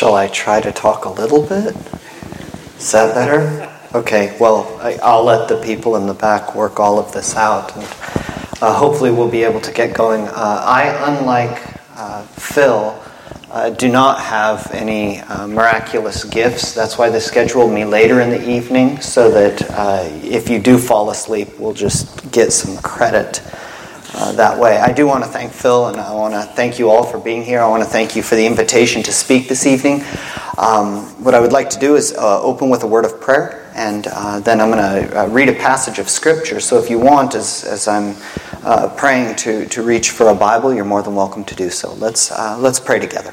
Shall I try to talk a little bit? Is that better? Okay, well, I'll let the people in the back work all of this out, and hopefully we'll be able to get going. I, unlike Phil, do not have any miraculous gifts. That's why they scheduled me later in the evening, so that if you do fall asleep, we'll just get some credit that way. I do want to thank Phil, and I want to thank you all for being here. I want to thank you for the invitation to speak this evening. What I would like to do is open with a word of prayer, and then I'm going to read a passage of Scripture. So if you want, as I'm praying to reach for a Bible, you're more than welcome to do so. Let's pray together.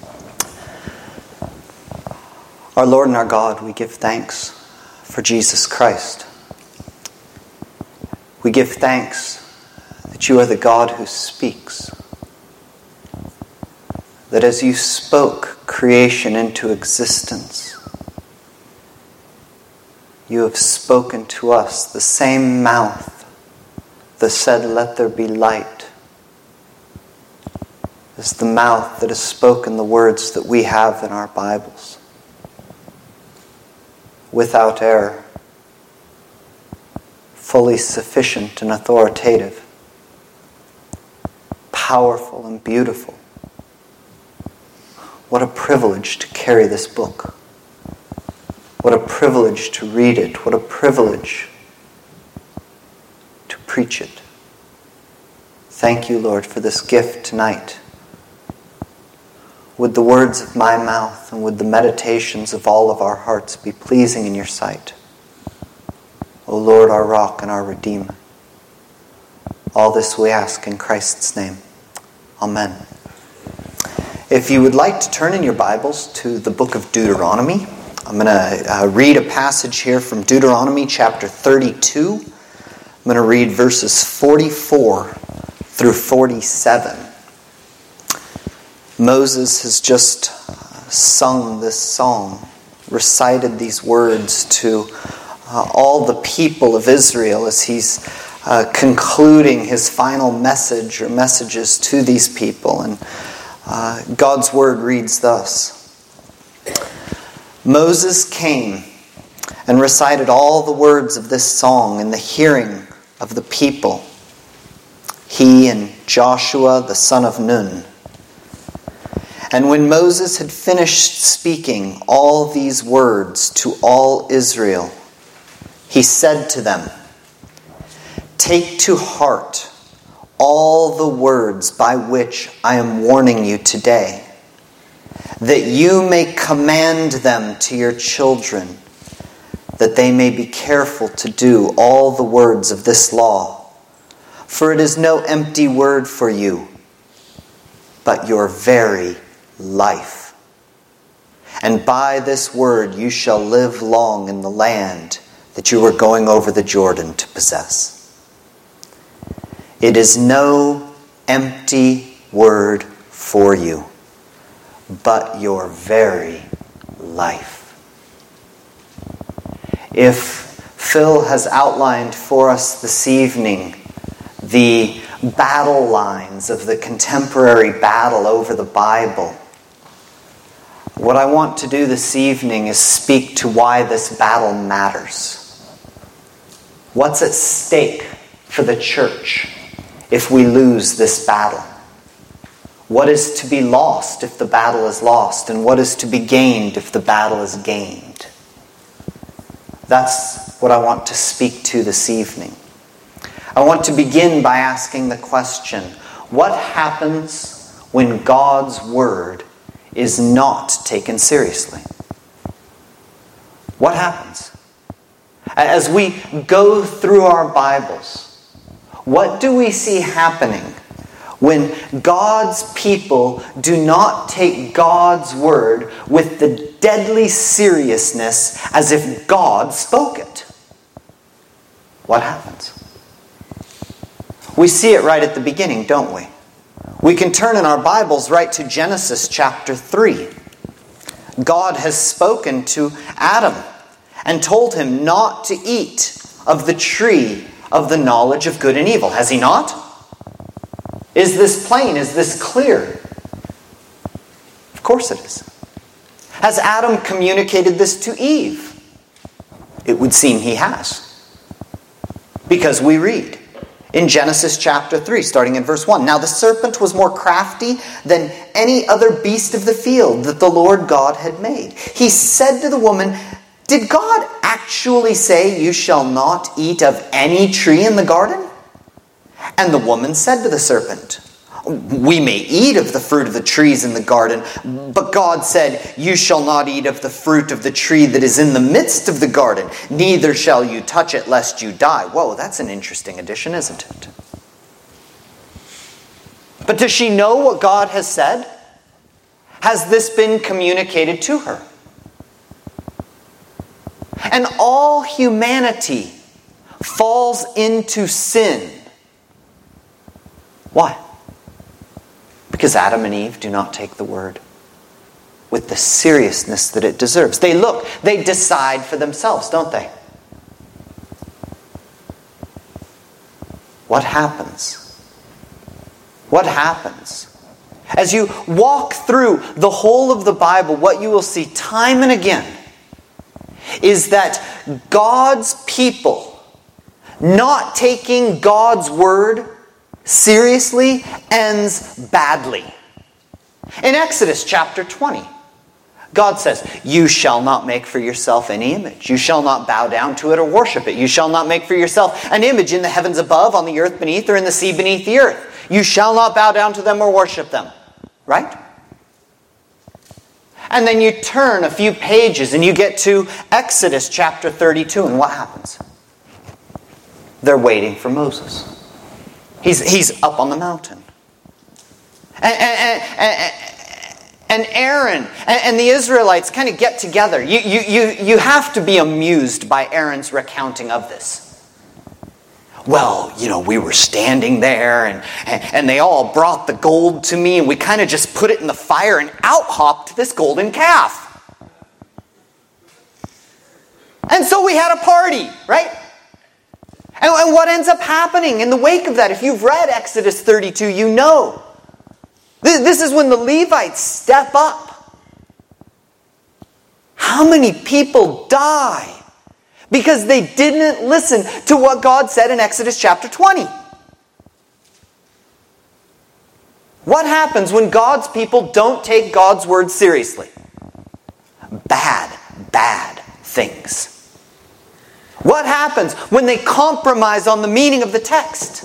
Our Lord and our God, we give thanks for Jesus Christ. We give thanks that you are the God who speaks. That as you spoke creation into existence, you have spoken to us the same mouth that said, "Let there be light," as the mouth that has spoken the words that we have in our Bibles. Without error, fully sufficient and authoritative, powerful and beautiful. What a privilege to carry this book. What a privilege to read it. What a privilege to preach it. Thank you, Lord, for this gift tonight. Would the words of my mouth and would the meditations of all of our hearts be pleasing in your sight, O Lord, our rock and our Redeemer. All this we ask in Christ's name. Amen. If you would like to turn in your Bibles to the book of Deuteronomy, I'm going to read a passage here from Deuteronomy chapter 32. I'm going to read verses 44 through 47. Moses has just sung this song, recited these words to all the people of Israel as he's concluding his final message or messages to these people. And God's word reads thus. Moses came and recited all the words of this song in the hearing of the people, he and Joshua the son of Nun. And when Moses had finished speaking all these words to all Israel, he said to them, "Take to heart all the words by which I am warning you today, that you may command them to your children, that they may be careful to do all the words of this law. For it is no empty word for you, but your very life. And by this word you shall live long in the land that you are going over the Jordan to possess. It is no empty word for you, but your very life." If Phil has outlined for us this evening the battle lines of the contemporary battle over the Bible, what I want to do this evening is speak to why this battle matters. What's at stake for the church if we lose this battle? What is to be lost if the battle is lost? And what is to be gained if the battle is gained? That's what I want to speak to this evening. I want to begin by asking the question, what happens when God's word is not taken seriously? What happens? As we go through our Bibles, what do we see happening when God's people do not take God's word with the deadly seriousness as if God spoke it? What happens? We see it right at the beginning, don't we? We can turn in our Bibles right to Genesis chapter 3. God has spoken to Adam and told him not to eat of the tree of the knowledge of good and evil. Has he not? Is this plain? Is this clear? Of course it is. Has Adam communicated this to Eve? It would seem he has. Because we read in Genesis chapter 3, starting in verse 1, "Now the serpent was more crafty than any other beast of the field that the Lord God had made. He said to the woman, 'Did God actually say you shall not eat of any tree in the garden?' And the woman said to the serpent, 'We may eat of the fruit of the trees in the garden, but God said, you shall not eat of the fruit of the tree that is in the midst of the garden, neither shall you touch it lest you die.'" Whoa, that's an interesting addition, isn't it? But does she know what God has said? Has this been communicated to her? And all humanity falls into sin. Why? Because Adam and Eve do not take the word with the seriousness that it deserves. They decide for themselves, don't they? What happens? What happens? As you walk through the whole of the Bible, what you will see time and again is that God's people not taking God's word seriously ends badly. In Exodus chapter 20, God says, "You shall not make for yourself any image. You shall not bow down to it or worship it. You shall not make for yourself an image in the heavens above, on the earth beneath, or in the sea beneath the earth. You shall not bow down to them or worship them." Right? And then you turn a few pages and you get to Exodus chapter 32, and what happens? They're waiting for Moses. He's up on the mountain. And Aaron and the Israelites kind of get together. You have to be amused by Aaron's recounting of this. "Well, we were standing there and they all brought the gold to me and we kind of just put it in the fire and out hopped this golden calf. And so we had a party," right? And what ends up happening in the wake of that? If you've read Exodus 32, you know. This is when the Levites step up. How many people die because they didn't listen to what God said in Exodus chapter 20? What happens when God's people don't take God's word seriously? Bad things. What happens when they compromise on the meaning of the text?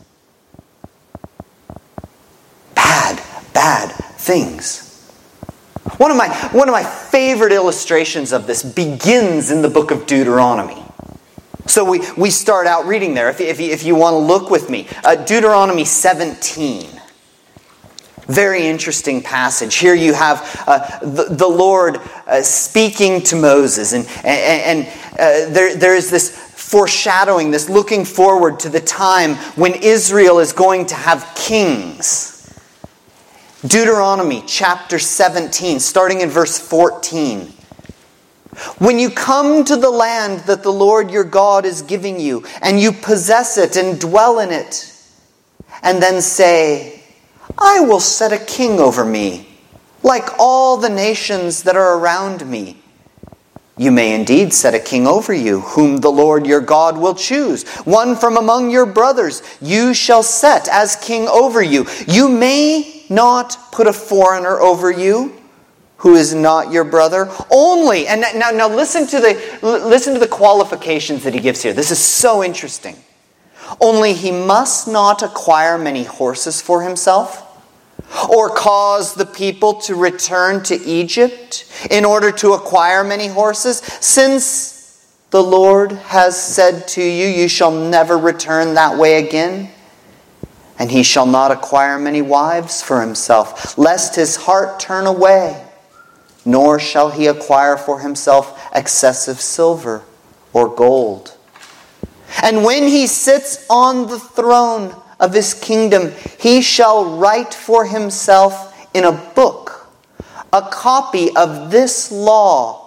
Bad things. One of my favorite illustrations of this begins in the book of Deuteronomy. So we start out reading there. If you want to look with me, Deuteronomy 17. Very interesting passage. Here you have the Lord speaking to Moses, and there is this foreshadowing, this looking forward to the time when Israel is going to have kings. Deuteronomy chapter 17, starting in verse 14. "When you come to the land that the Lord your God is giving you, and you possess it and dwell in it, and then say, 'I will set a king over me, like all the nations that are around me.' You may indeed set a king over you, whom the Lord your God will choose. One from among your brothers you shall set as king over you. You may not put a foreigner over you, who is not your brother. Only," and now listen to the qualifications that he gives here. This is so interesting. "Only he must not acquire many horses for himself, or cause the people to return to Egypt in order to acquire many horses, since the Lord has said to you, you shall never return that way again. And he shall not acquire many wives for himself, lest his heart turn away, nor shall he acquire for himself excessive silver or gold. And when he sits on the throne of his kingdom, he shall write for himself in a book a copy of this law."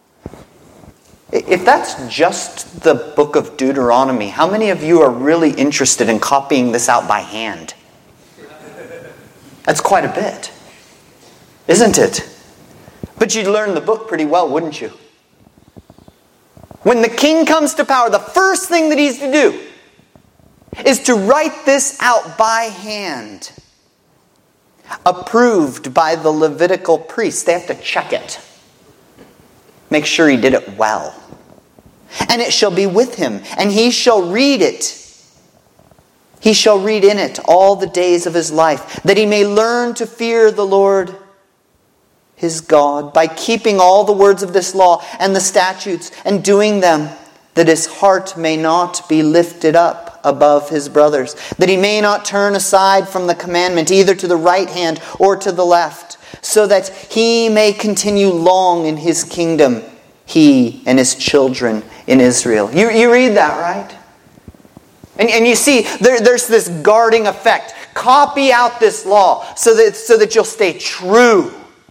If that's just the book of Deuteronomy, how many of you are really interested in copying this out by hand? That's quite a bit, isn't it? But you'd learn the book pretty well, wouldn't you? When the king comes to power, the first thing that he's to do is to write this out by hand. Approved by the Levitical priests. They have to check it. Make sure he did it well. And it shall be with him, and he shall read it. He shall read in it all the days of his life, that he may learn to fear the Lord his God, by keeping all the words of this law and the statutes, and doing them, that his heart may not be lifted up above his brothers, that he may not turn aside from the commandment, either to the right hand or to the left, so that he may continue long in his kingdom, he and his children in Israel. You read that, right? And you see, there's this guarding effect. Copy out this law so that you'll stay true.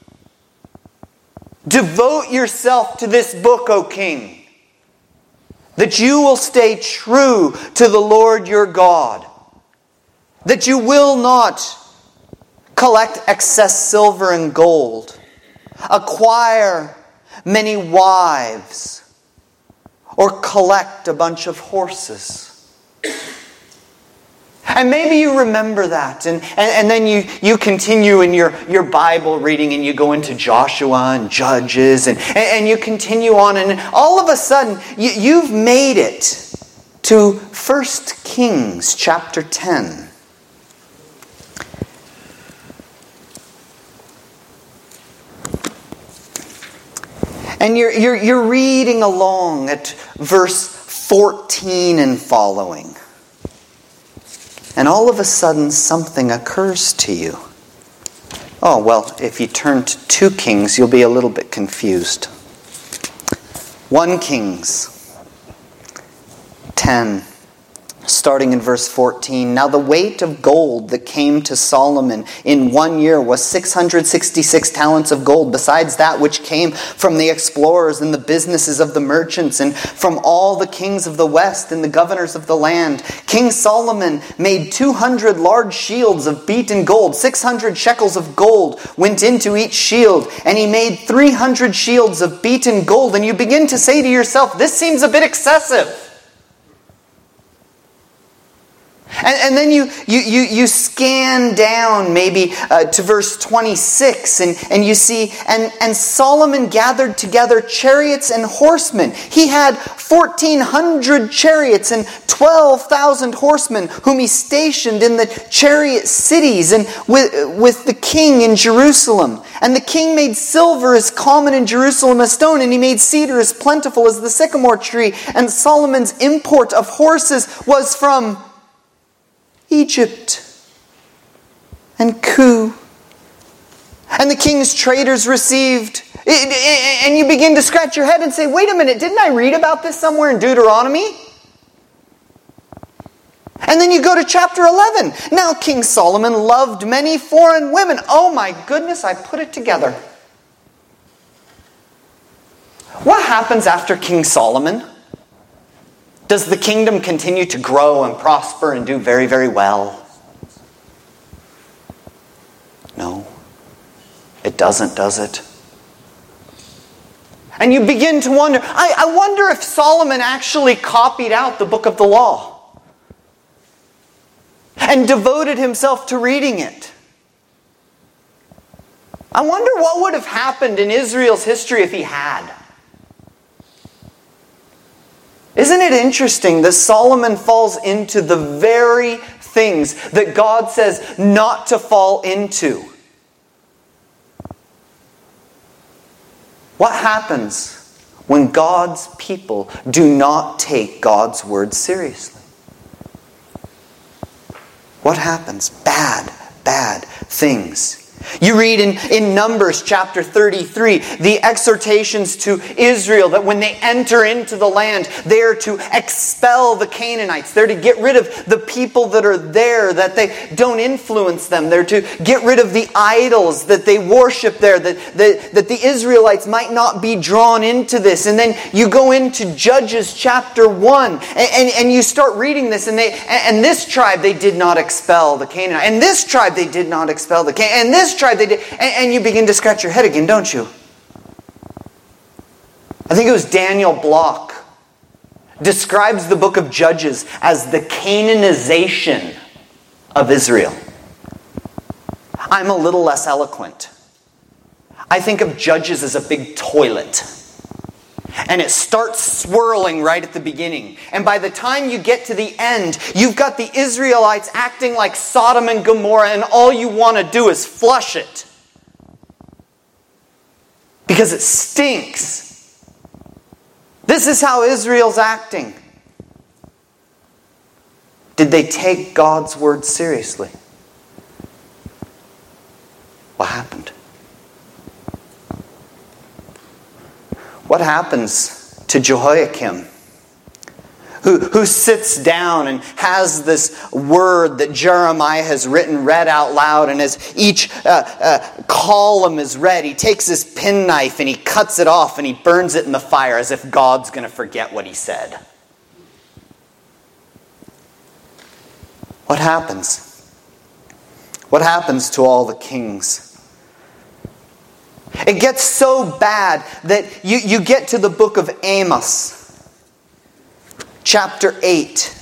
Devote yourself to this book, O king, that you will stay true to the Lord your God, that you will not collect excess silver and gold, acquire many wives, or collect a bunch of horses. And maybe you remember that, and then you continue in your Bible reading, and you go into Joshua and Judges, and you continue on, and all of a sudden you've made it to 1 Kings chapter 10. And you're reading along at verse 14 and following. And all of a sudden something occurs to you. Oh, well, if you turn to 2 Kings, you'll be a little bit confused. 1 Kings 10. Starting in verse 14. Now the weight of gold that came to Solomon in 1 year was 666 talents of gold, besides that which came from the explorers and the businesses of the merchants, and from all the kings of the west and the governors of the land. King Solomon made 200 large shields of beaten gold. 600 shekels of gold went into each shield, and he made 300 shields of beaten gold. And you begin to say to yourself, this seems a bit excessive. And then you scan down maybe to verse 26 and you see, and Solomon gathered together chariots and horsemen. He had 1,400 chariots and 12,000 horsemen whom he stationed in the chariot cities and with the king in Jerusalem. And the king made silver as common in Jerusalem as stone, and he made cedar as plentiful as the sycamore tree. And Solomon's import of horses was from Egypt and Cu. And the king's traders received. And you begin to scratch your head and say, wait a minute, didn't I read about this somewhere in Deuteronomy? And then you go to chapter 11. Now King Solomon loved many foreign women. Oh my goodness, I put it together. What happens after King Solomon? Does the kingdom continue to grow and prosper and do very, very well? No. It doesn't, does it? And you begin to wonder, I wonder if Solomon actually copied out the book of the law and devoted himself to reading it. I wonder what would have happened in Israel's history if he had. Isn't it interesting that Solomon falls into the very things that God says not to fall into? What happens when God's people do not take God's word seriously? What happens? Bad things. You read in Numbers chapter 33, the exhortations to Israel that when they enter into the land, they are to expel the Canaanites. They're to get rid of the people that are there, that they don't influence them. They're to get rid of the idols that they worship there, that the Israelites might not be drawn into this. And then you go into Judges chapter 1, and you start reading this, and this tribe they did not expel the Canaanites, and this tribe they did not expel the Canaanites, and this tribe they did, and you begin to scratch your head again, don't you? I think it was Daniel Block, describes the book of Judges as the Canaanization of Israel. I'm a little less eloquent. I think of Judges as a big toilet. And it starts swirling right at the beginning. And by the time you get to the end, you've got the Israelites acting like Sodom and Gomorrah, and all you want to do is flush it. Because it stinks. This is how Israel's acting. Did they take God's word seriously? What happened? What happens to Jehoiakim, who sits down and has this word that Jeremiah has written read out loud, and as each column is read, he takes his penknife and he cuts it off and he burns it in the fire as if God's going to forget what he said? What happens? What happens to all the kings? It gets so bad that you get to the book of Amos, chapter 8.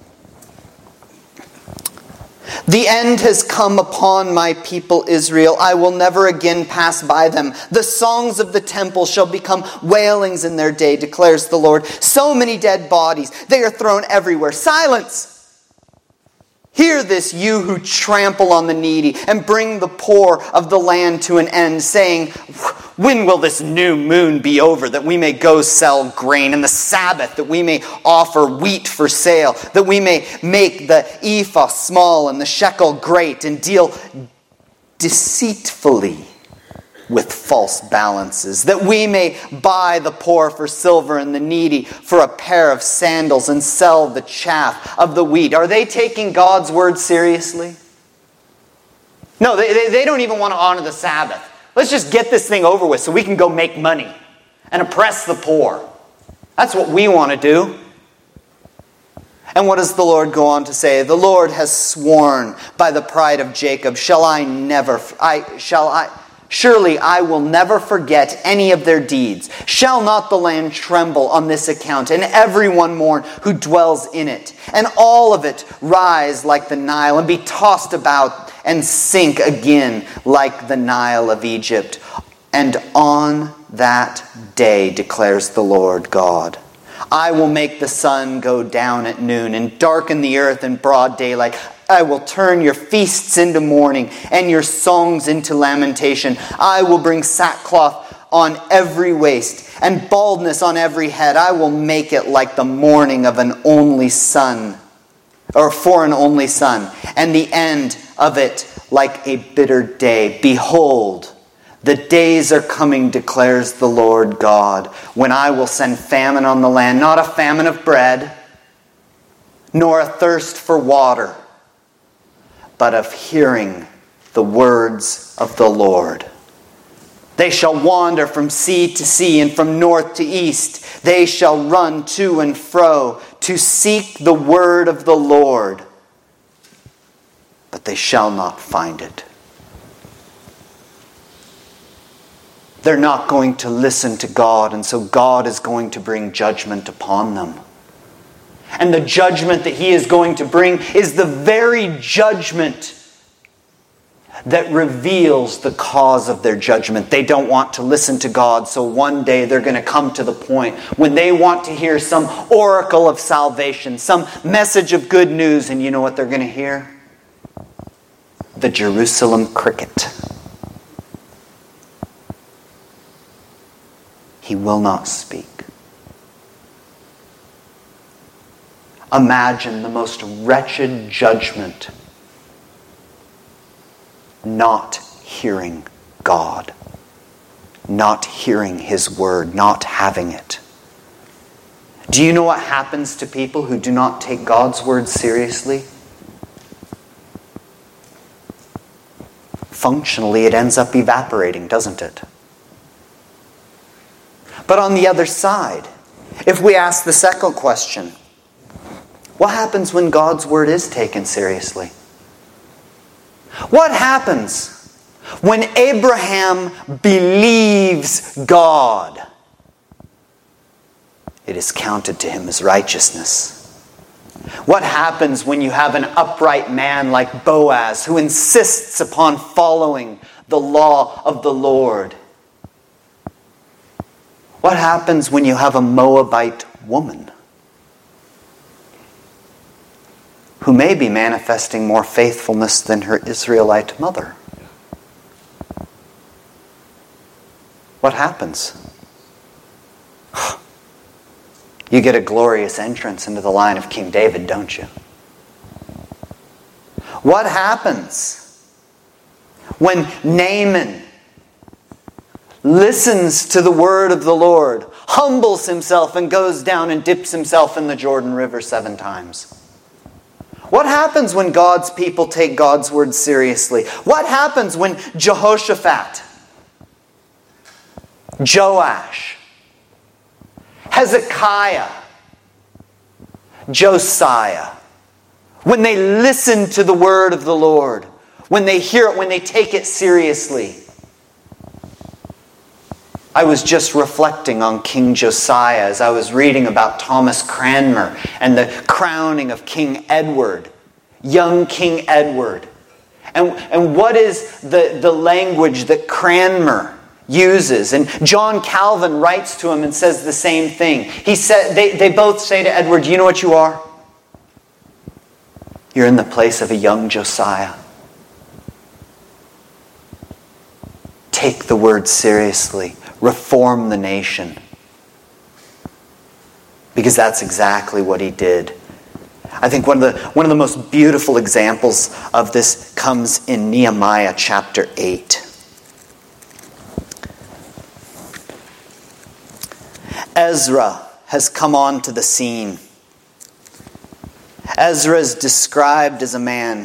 The end has come upon my people Israel. I will never again pass by them. The songs of the temple shall become wailings in their day, declares the Lord. So many dead bodies, they are thrown everywhere. Silence! Hear this, you who trample on the needy and bring the poor of the land to an end, saying, when will this new moon be over, that we may go sell grain, and the Sabbath, that we may offer wheat for sale, that we may make the ephah small and the shekel great, and deal deceitfully with false balances, that we may buy the poor for silver and the needy for a pair of sandals, and sell the chaff of the wheat. Are they taking God's word seriously? No, they don't even want to honor the Sabbath. Let's just get this thing over with so we can go make money and oppress the poor. That's what we want to do. And what does the Lord go on to say? The Lord has sworn by the pride of Jacob, surely I will never forget any of their deeds. Shall not the land tremble on this account, and everyone mourn who dwells in it? And all of it rise like the Nile, and be tossed about and sink again like the Nile of Egypt. And on that day, declares the Lord God, I will make the sun go down at noon, and darken the earth in broad daylight. I will turn your feasts into mourning, and your songs into lamentation. I will bring sackcloth on every waist, and baldness on every head. I will make it like the mourning of an only son, or for an only son, and the end of it like a bitter day. Behold, the days are coming, declares the Lord God, when I will send famine on the land, not a famine of bread, nor a thirst for water, but of hearing the words of the Lord. They shall wander from sea to sea, and from north to east. They shall run to and fro to seek the word of the Lord, but they shall not find it. They're not going to listen to God, and so God is going to bring judgment upon them. And the judgment that He is going to bring is the very judgment that reveals the cause of their judgment. They don't want to listen to God, so one day they're going to come to the point when they want to hear some oracle of salvation, some message of good news, and you know what they're going to hear? The Jerusalem cricket. He will not speak. Imagine the most wretched judgment. Not hearing God. Not hearing His word. Not having it. Do you know what happens to people who do not take God's word seriously? Functionally, it ends up evaporating, doesn't it? But on the other side, if we ask the second question, what happens when God's word is taken seriously? What happens when Abraham believes God? it is counted to him as righteousness. What happens when you have an upright man like Boaz who insists upon following the law of the Lord? What happens when you have a Moabite woman who may be manifesting more faithfulness than her Israelite mother? What happens? You get a glorious entrance into the line of King David, don't you? What happens when Naaman listens to the word of the Lord, humbles himself, and goes down and dips himself in the Jordan River 7 times? What happens when God's people take God's word seriously? What happens when Jehoshaphat, Joash, Hezekiah, Josiah, when they listen to the word of the Lord, when they hear it, when they take it seriously? I was just reflecting on King Josiah as I was reading about Thomas Cranmer and the crowning of King Edward, young King Edward. And what is the language that Cranmer uses? And John Calvin writes to him and says the same thing. He said, they both say to Edward, you know what you are? You're in the place of a young Josiah. Take the word seriously. Reform the nation. Because that's exactly what he did. I think one of the most beautiful examples of this comes in Nehemiah chapter 8. Ezra has come onto the scene. Ezra is described as a man.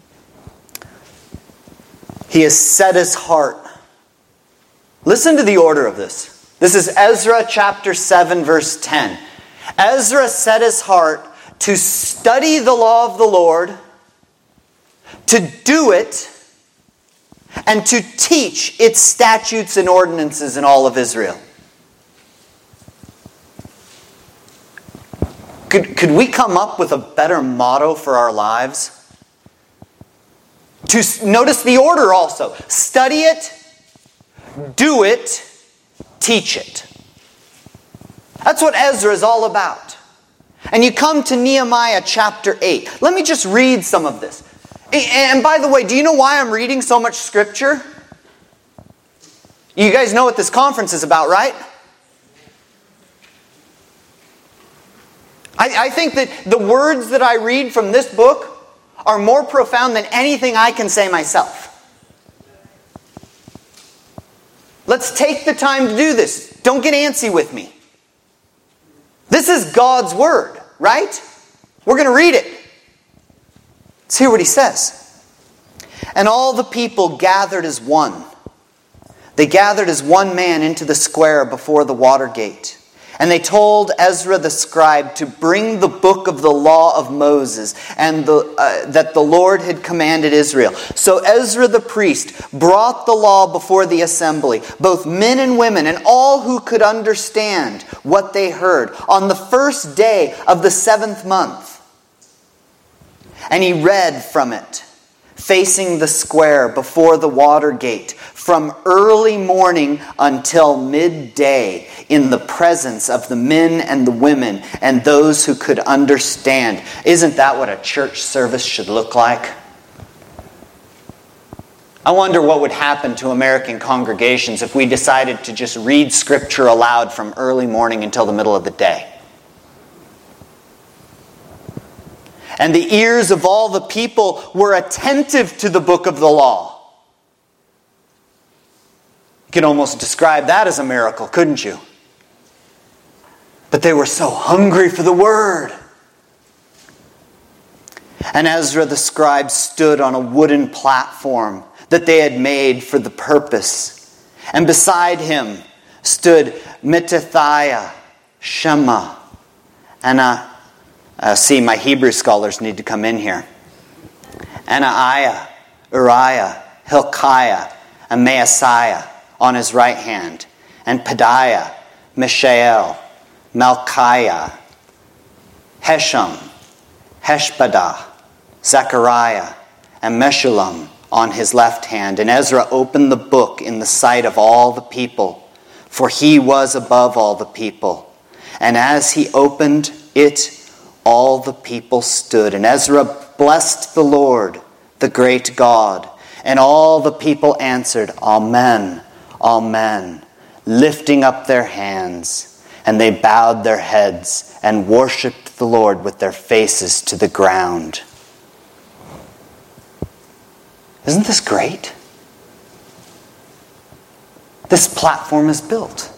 He has set his heart. Listen to the order of this. This is Ezra chapter 7, verse 10. Ezra set his heart to study the law of the Lord, to do it, and to teach its statutes and ordinances in all of Israel. Could we come up with a better motto for our lives? Notice the order also. Study it, do it, teach it. That's what Ezra is all about. And you come to Nehemiah chapter 8. Let me just read some of this. And by the way, do you know why I'm reading so much scripture? You guys know what this conference is about, right? I think that the words that I read from this book are more profound than anything I can say myself. Let's take the time to do this. Don't get antsy with me. This is God's word, right? We're going to read it. Let's hear what he says. And all the people gathered as one. They gathered as one man into the square before the water gate. And they told Ezra the scribe to bring the book of the law of Moses and that the Lord had commanded Israel. So Ezra the priest brought the law before the assembly, both men and women, and all who could understand what they heard, on the first day of the 7th month. And he read from it, facing the square before the water gate, from early morning until midday, in the presence of the men and the women and those who could understand. Isn't that what a church service should look like? I wonder what would happen to American congregations if we decided to just read scripture aloud from early morning until the middle of the day. And the ears of all the people were attentive to the book of the law. You could almost describe that as a miracle, couldn't you? But they were so hungry for the word. And Ezra the scribe stood on a wooden platform that they had made for the purpose. And beside him stood Mattithiah, Shema, and see, my Hebrew scholars need to come in here. Anaiah, Uriah, Hilkiah, and Maaseiah on his right hand, and Pedaiah, Mishael, Malchiah, Hesham, Heshbadah, Zechariah, and Meshullam on his left hand. And Ezra opened the book in the sight of all the people, for he was above all the people. And as he opened it, all the people stood. And Ezra blessed the Lord, the great God. And all the people answered, Amen, Amen, lifting up their hands. And they bowed their heads and worshipped the Lord with their faces to the ground. Isn't this great? This platform is built.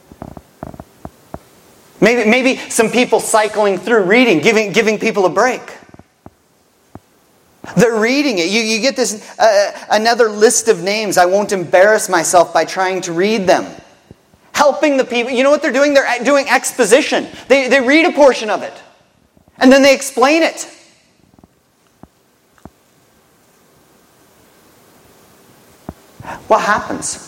Maybe some people cycling through reading, giving people a break. They're reading it. You get this another list of names. I won't embarrass myself by trying to read them. Helping the people. You know what they're doing? They're doing exposition. They read a portion of it. And then they explain it. What happens?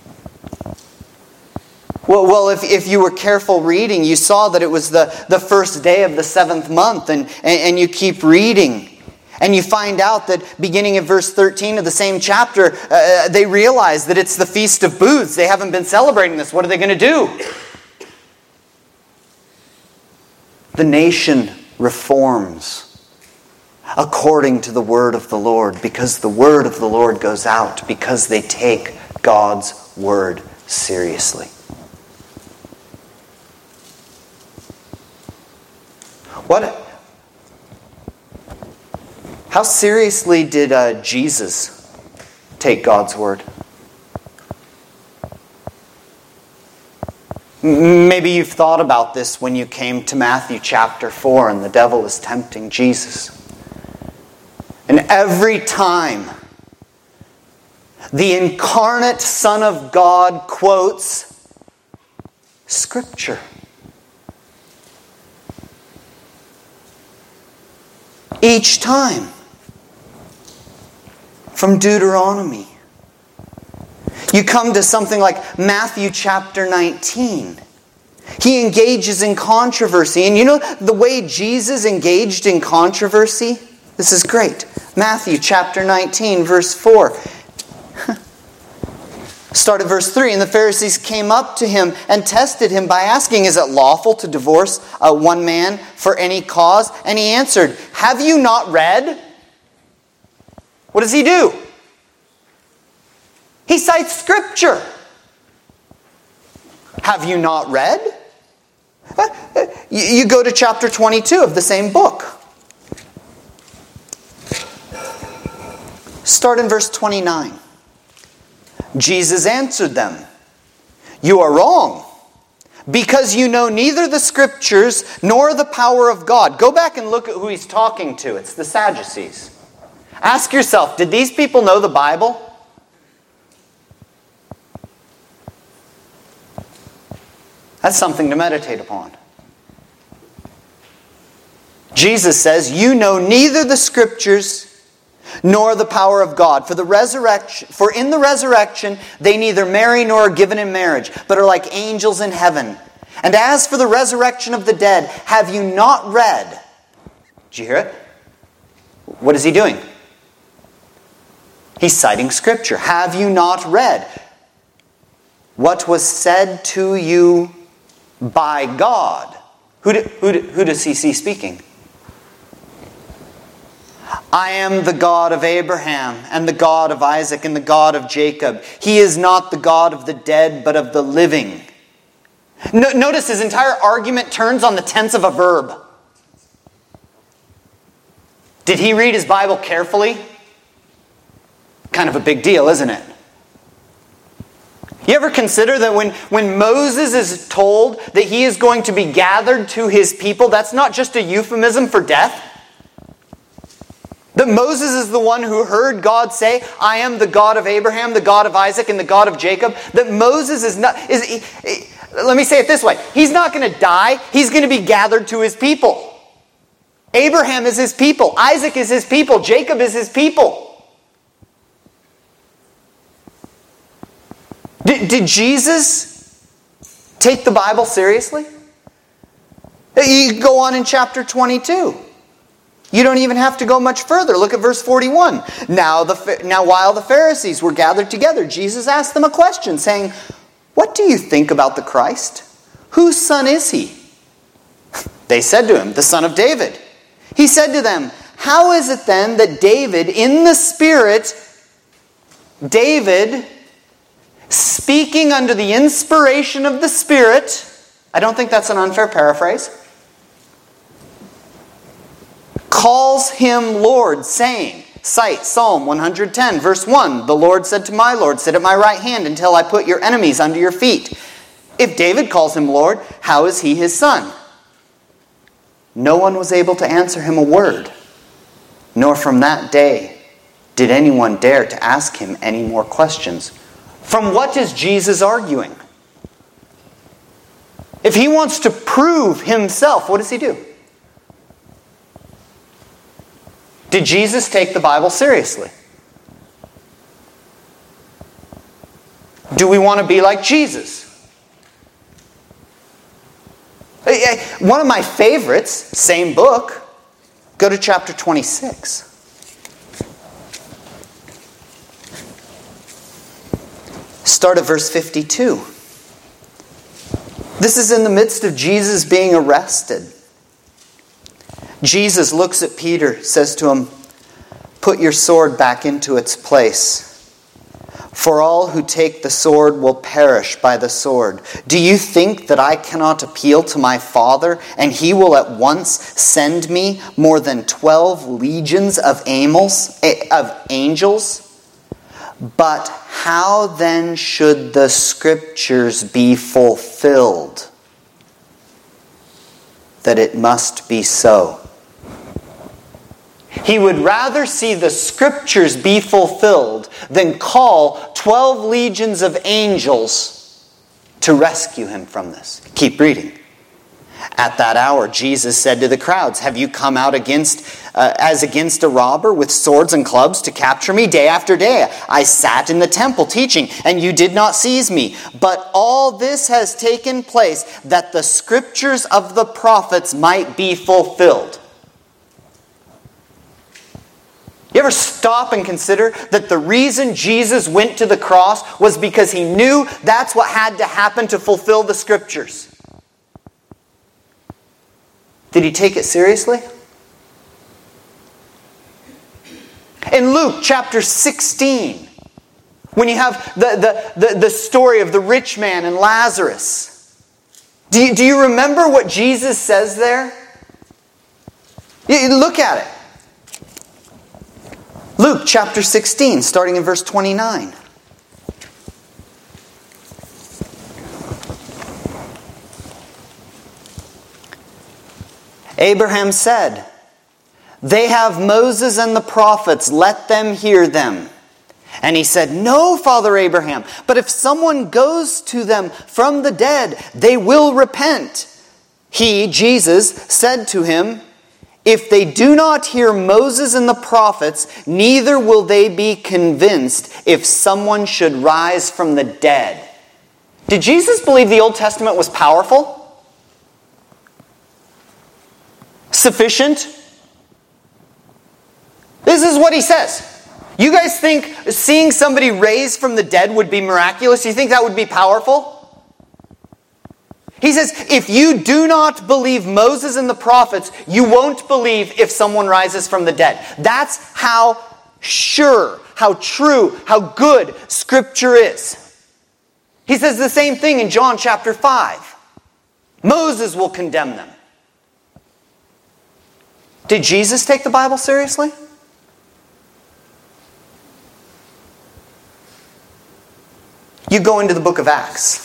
Well, if you were careful reading, you saw that it was the first day of the 7th month, and you keep reading. And you find out that beginning at verse 13 of the same chapter, they realize that it's the Feast of Booths. They haven't been celebrating this. What are they going to do? The nation reforms according to the word of the Lord, because the word of the Lord goes out, because they take God's word seriously. How seriously did Jesus take God's word? Maybe you've thought about this when you came to Matthew chapter 4 and the devil is tempting Jesus. And every time the incarnate Son of God quotes Scripture. Each time. From Deuteronomy. You come to something like Matthew chapter 19. He engages in controversy. And you know the way Jesus engaged in controversy? This is great. Matthew chapter 19, verse 4. Start at verse 3. And the Pharisees came up to him and tested him by asking, is it lawful to divorce one man for any cause? And he answered, have you not read? What does he do? He cites Scripture. Have you not read? You go to chapter 22 of the same book. Start in verse 29. Jesus answered them, you are wrong, because you know neither the Scriptures nor the power of God. Go back and look at who he's talking to. It's the Sadducees. Ask yourself, did these people know the Bible? That's something to meditate upon. Jesus says, you know neither the Scriptures nor the power of God. For in the resurrection they neither marry nor are given in marriage, but are like angels in heaven. And as for the resurrection of the dead, have you not read? Did you hear it? What is he doing? He's citing Scripture. Have you not read what was said to you by God? Who does he see speaking? I am the God of Abraham and the God of Isaac and the God of Jacob. He is not the God of the dead, but of the living. Notice his entire argument turns on the tense of a verb. Did he read his Bible carefully? Kind of a big deal, isn't it? You ever consider that when Moses is told that he is going to be gathered to his people, that's not just a euphemism for death? That Moses is the one who heard God say, I am the God of Abraham, the God of Isaac, and the God of Jacob. That Moses is not... let me say it this way. He's not going to die. He's going to be gathered to his people. Abraham is his people. Isaac is his people. Jacob is his people. Did Jesus take the Bible seriously? You go on in chapter 22. You don't even have to go much further. Look at verse 41. Now while the Pharisees were gathered together, Jesus asked them a question, saying, "What do you think about the Christ? Whose son is he?" They said to him, "The son of David." He said to them, "How is it then that David, in the Spirit, David, speaking under the inspiration of the Spirit," I don't think that's an unfair paraphrase, "calls him Lord, saying," cite Psalm 110, verse 1, "The Lord said to my Lord, sit at my right hand until I put your enemies under your feet." If David calls him Lord, how is he his son? No one was able to answer him a word, nor from that day did anyone dare to ask him any more questions. From what is Jesus arguing? If he wants to prove himself, what does he do? Did Jesus take the Bible seriously? Do we want to be like Jesus? One of my favorites, same book, go to chapter 26. Start at verse 52. This is in the midst of Jesus being arrested. Jesus looks at Peter, says to him, "Put your sword back into its place. For all who take the sword will perish by the sword. Do you think that I cannot appeal to my Father, and he will at once send me more than 12 legions of angels? But how then should the Scriptures be fulfilled that it must be so?" He would rather see the Scriptures be fulfilled than call 12 legions of angels to rescue him from this. Keep reading. At that hour, Jesus said to the crowds, "Have you come out as against a robber with swords and clubs to capture me? Day after day I sat in the temple teaching, and you did not seize me. But all this has taken place that the Scriptures of the prophets might be fulfilled." You ever stop and consider that the reason Jesus went to the cross was because he knew that's what had to happen to fulfill the Scriptures? Did he take it seriously? In Luke chapter 16, when you have the story of the rich man and Lazarus, do you remember what Jesus says there? Look at it. Luke chapter 16, starting in verse 29. Abraham said, "They have Moses and the prophets, let them hear them." And he said, "No, Father Abraham, but if someone goes to them from the dead, they will repent." He, Jesus, said to him, "If they do not hear Moses and the prophets, neither will they be convinced if someone should rise from the dead." Did Jesus believe the Old Testament was powerful? Sufficient? This is what he says. You guys think seeing somebody raised from the dead would be miraculous? You think that would be powerful? He says, if you do not believe Moses and the prophets, you won't believe if someone rises from the dead. That's how sure, how true, how good Scripture is. He says the same thing in John chapter 5. Moses will condemn them. Did Jesus take the Bible seriously? You go into the book of Acts.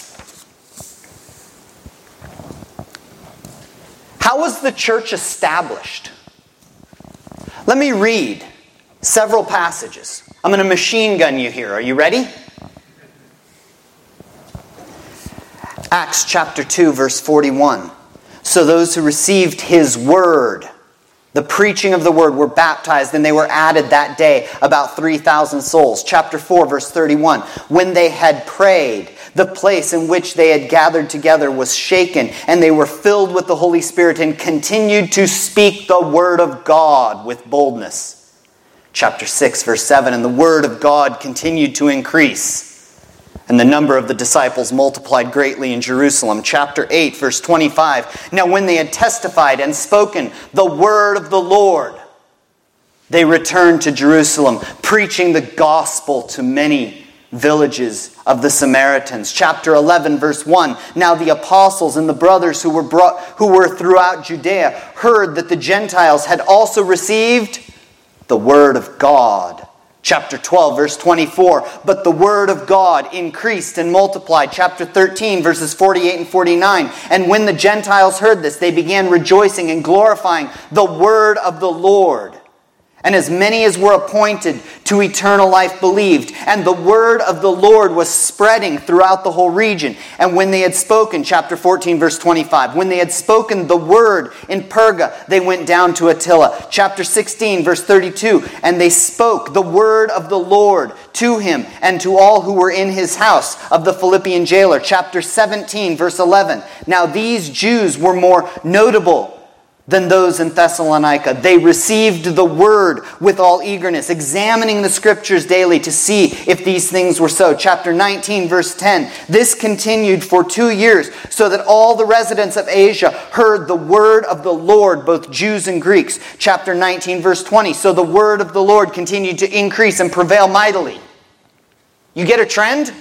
How was the church established? Let me read several passages. I'm going to machine gun you here. Are you ready? Acts chapter 2, verse 41. So those who received his word, the preaching of the word, were baptized, and they were added that day, about 3,000 souls. Chapter 4, verse 31. When they had prayed, The place in which they had gathered together was shaken, and they were filled with the Holy Spirit and continued to speak the word of God with boldness. Chapter 6, verse 7, and the word of God continued to increase, and the number of the disciples multiplied greatly in Jerusalem. Chapter 8, verse 25, now when they had testified and spoken the word of the Lord, they returned to Jerusalem, preaching the gospel to many villages of the Samaritans. Chapter 11, verse 1, now the apostles and the brothers who were throughout Judea heard that the Gentiles had also received the word of God. Chapter 12, verse 24, but the word of God increased and multiplied. Chapter 13, verses 48 and 49, and when the Gentiles heard this, they began rejoicing and glorifying the word of the Lord. And as many as were appointed to eternal life believed. And the word of the Lord was spreading throughout the whole region. And when they had spoken, chapter 14, verse 25, when they had spoken the word in Perga, they went down to Attila. Chapter 16, verse 32, and they spoke the word of the Lord to him and to all who were in his house of the Philippian jailer. Chapter 17, verse 11, now these Jews were more notable than those in Thessalonica. They received the word with all eagerness, examining the scriptures daily to see if these things were so. Chapter 19, verse 10. This continued for 2 years, so that all the residents of Asia heard the word of the Lord, both Jews and Greeks. Chapter 19, verse 20. So the word of the Lord continued to increase and prevail mightily. You get a trend?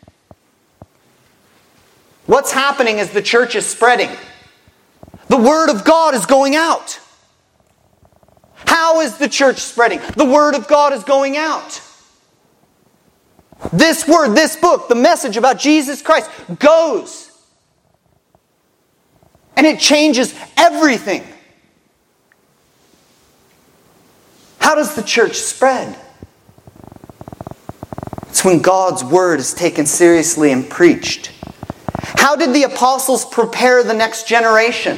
What's happening as the church is spreading? The word of God is going out. How is the church spreading? The word of God is going out. This word, this book, the message about Jesus Christ goes. And it changes everything. How does the church spread? It's when God's word is taken seriously and preached. How did the apostles prepare the next generation?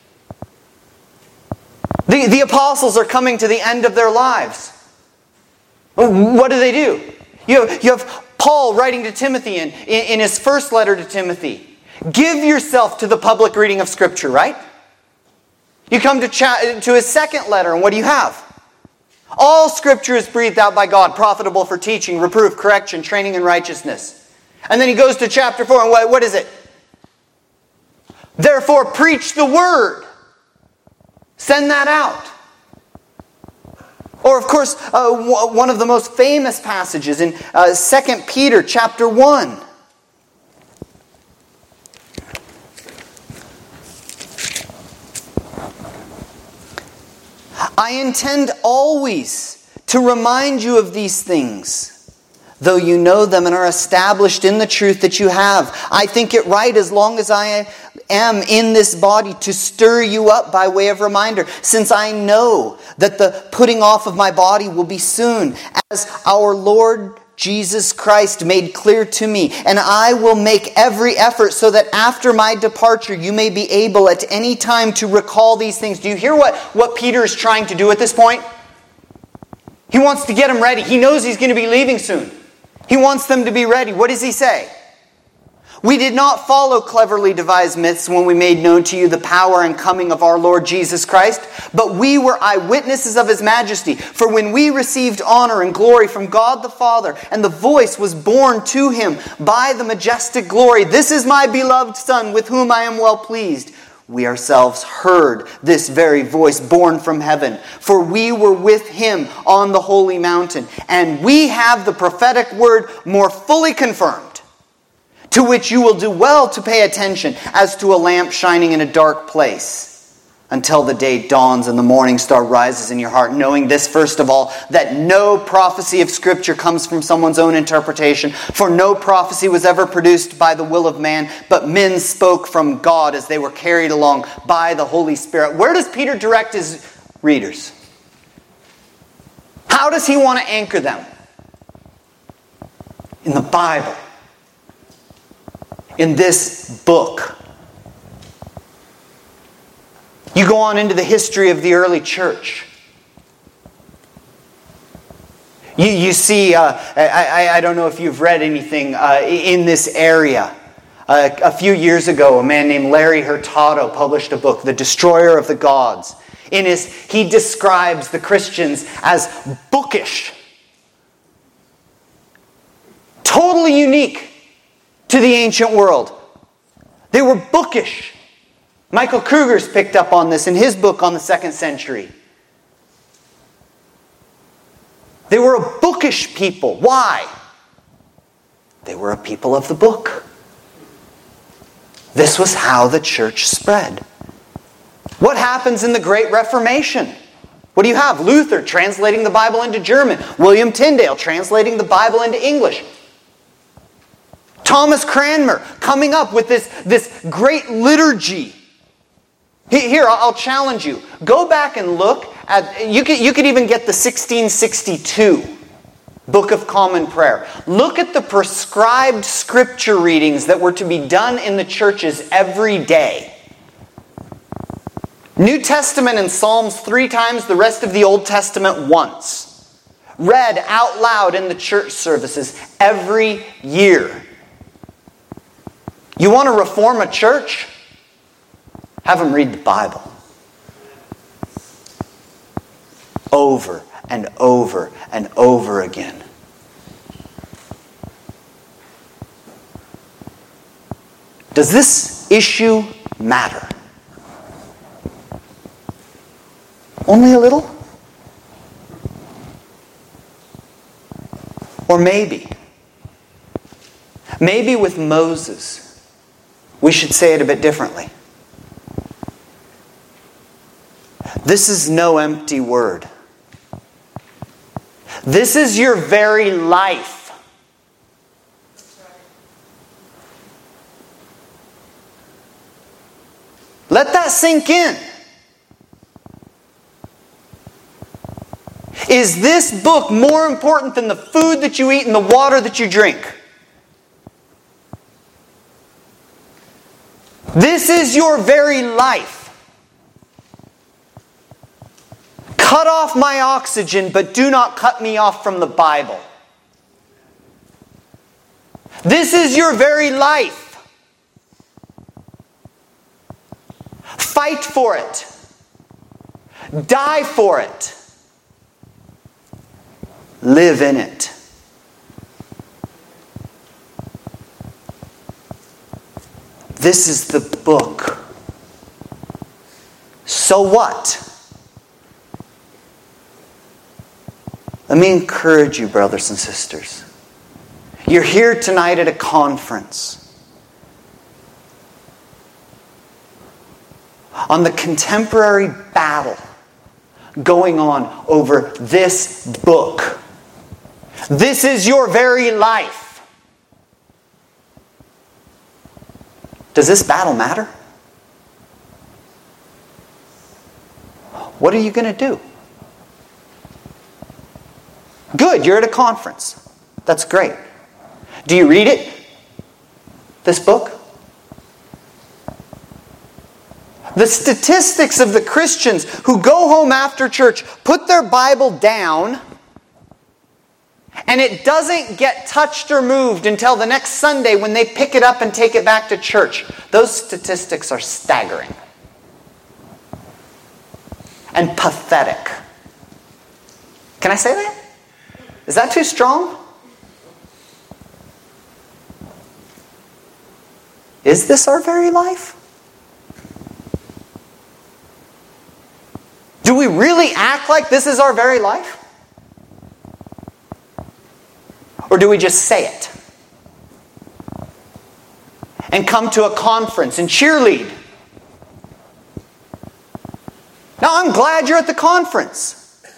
The apostles are coming to the end of their lives. What do? You have Paul writing to Timothy in his first letter to Timothy. Give yourself to the public reading of Scripture, right? You come to his second letter, and what do you have? All Scripture is breathed out by God, profitable for teaching, reproof, correction, training in righteousness. And then he goes to chapter 4, and what is it? Therefore, preach the word. Send that out. Or, of course, one of the most famous passages in 2 Peter chapter 1. I intend always to remind you of these things, though you know them and are established in the truth that you have. I think it right, as long as I am in this body, to stir you up by way of reminder, since I know that the putting off of my body will be soon, as our Lord Jesus Christ made clear to me. And I will make every effort so that after my departure you may be able at any time to recall these things. Do you hear what Peter is trying to do at this point? He wants to get them ready. He knows he's going to be leaving soon. He wants them to be ready. What does he say? We did not follow cleverly devised myths when we made known to you the power and coming of our Lord Jesus Christ, but we were eyewitnesses of His majesty. For when we received honor and glory from God the Father, and the voice was borne to Him by the majestic glory, "This is my beloved Son, with whom I am well pleased," we ourselves heard this very voice borne from heaven. For we were with Him on the holy mountain, and we have the prophetic word more fully confirmed, to which you will do well to pay attention, as to a lamp shining in a dark place, until the day dawns and the morning star rises in your heart, knowing this, first of all, that no prophecy of Scripture comes from someone's own interpretation, for no prophecy was ever produced by the will of man, but men spoke from God as they were carried along by the Holy Spirit. Where does Peter direct his readers? How does he want to anchor them? In the Bible. In this book. You go on into the history of the early church. You see, I don't know if you've read anything in this area. A few years ago, a man named Larry Hurtado published a book, The Destroyer of the Gods. He describes the Christians as bookish. Totally unique to the ancient world. They were bookish. Michael Kruger's picked up on this in his book on the 2nd century. They were a bookish people. Why? They were a people of the book. This was how the church spread. What happens in the Great Reformation? What do you have? Luther translating the Bible into German. William Tyndale translating the Bible into English. Thomas Cranmer coming up with this great liturgy. Here, I'll challenge you. Go back and look at, you could even get the 1662 Book of Common Prayer. Look at the prescribed scripture readings that were to be done in the churches every day. New Testament and Psalms 3 times, the rest of the Old Testament once. Read out loud in the church services every year. You want to reform a church? Have them read the Bible. Over and over and over again. Does this issue matter? Only a little? Or maybe with Moses, we should say it a bit differently. This is no empty word. This is your very life. Let that sink in. Is this book more important than the food that you eat and the water that you drink? This is your very life. Cut off my oxygen, but do not cut me off from the Bible. This is your very life. Fight for it. Die for it. Live in it. This is the book. So what? Let me encourage you, brothers and sisters. You're here tonight at a conference on the contemporary battle going on over this book. This is your very life. Does this battle matter? What are you going to do? Good, you're at a conference. That's great. Do you read it? This book? The statistics of the Christians who go home after church, put their Bible down, and it doesn't get touched or moved until the next Sunday when they pick it up and take it back to church. Those statistics are staggering. And pathetic. Can I say that? Is that too strong? Is this our very life? Do we really act like this is our very life? Or do we just say it? And come to a conference and cheerlead? Now, I'm glad you're at the conference.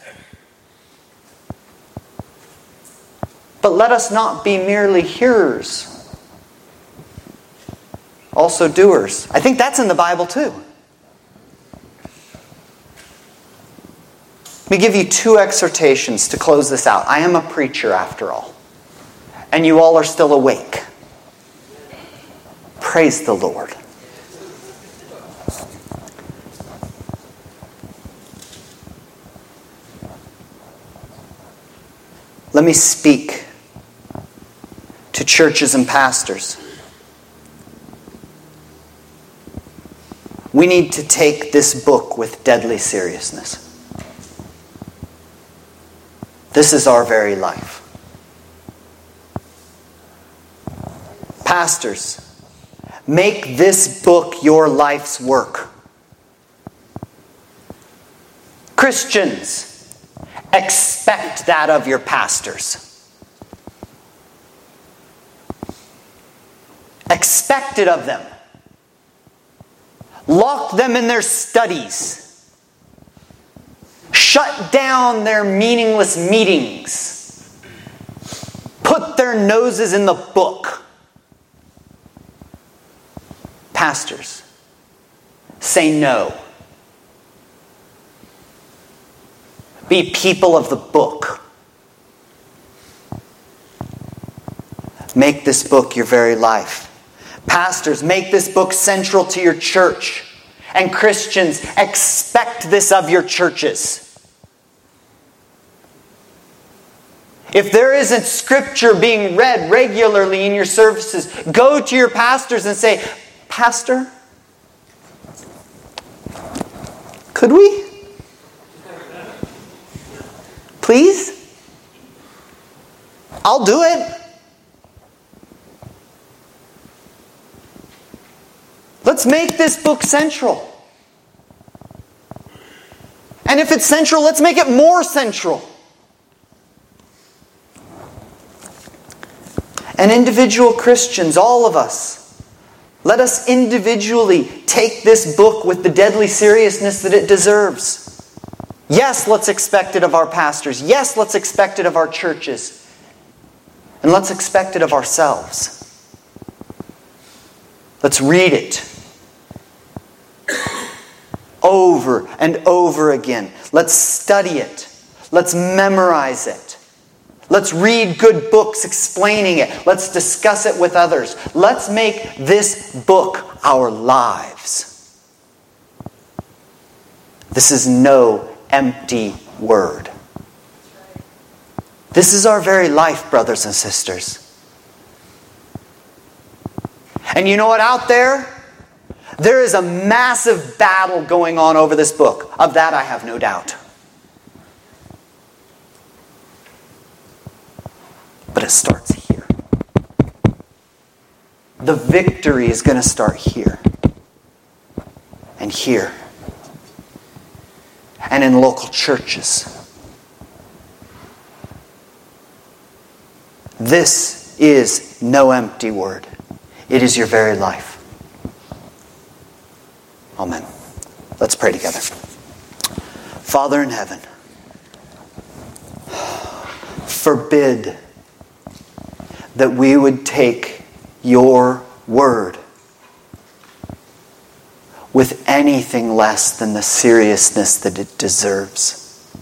But let us not be merely hearers, also doers. I think that's in the Bible too. Let me give you 2 exhortations to close this out. I am a preacher after all. And you all are still awake. Praise the Lord. Let Let me speak to churches and pastors. We need to take this book with deadly seriousness. This is our very life. Pastors, make this book your life's work. Christians, expect that of your pastors. Expect it of them. Lock them in their studies. Shut down their meaningless meetings. Put their noses in the book. Pastors, say no. Be people of the book. Make this book your very life. Pastors, make this book central to your church. And Christians, expect this of your churches. If there isn't Scripture being read regularly in your services, go to your pastors and say, Pastor, could we? Please? I'll do it. Let's make this book central. And if it's central, let's make it more central. And individual Christians, all of us, let us individually take this book with the deadly seriousness that it deserves. Yes, let's expect it of our pastors. Yes, let's expect it of our churches. And let's expect it of ourselves. Let's read it over and over again. Let's study it. Let's memorize it. Let's read good books explaining it. Let's discuss it with others. Let's make this book our lives. This is no empty word. This is our very life, brothers and sisters. And you know what? Out there is a massive battle going on over this book. Of that I have no doubt. But it starts here. The victory is going to start here. And here. And in local churches. This is no empty word. It is your very life. Amen. Let's pray together. Father in heaven, forbid that we would take your word with anything less than the seriousness that it deserves.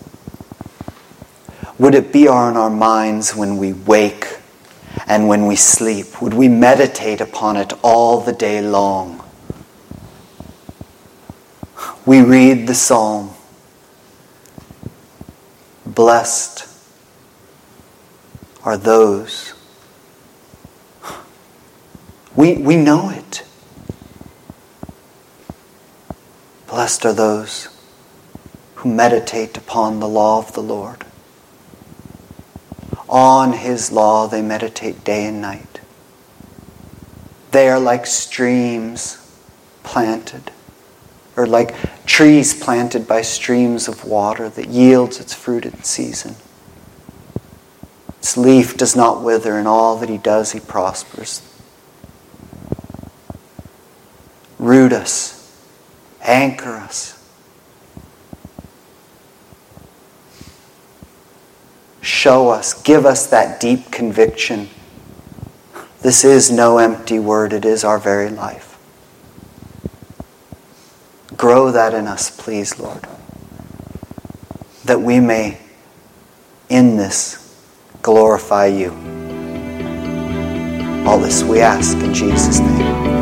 Would it be on our minds when we wake and when we sleep? Would we meditate upon it all the day long? We read the psalm, blessed are those. We know it. Blessed are those who meditate upon the law of the Lord. On His law they meditate day and night. They are like streams planted, or like trees planted by streams of water that yields its fruit in season. Its leaf does not wither, and all that He does, He prospers. Root us, anchor us. Show us, give us that deep conviction. This is no empty word, it is our very life. Grow that in us, please, Lord, that we may, in this, glorify You. All this we ask in Jesus' name.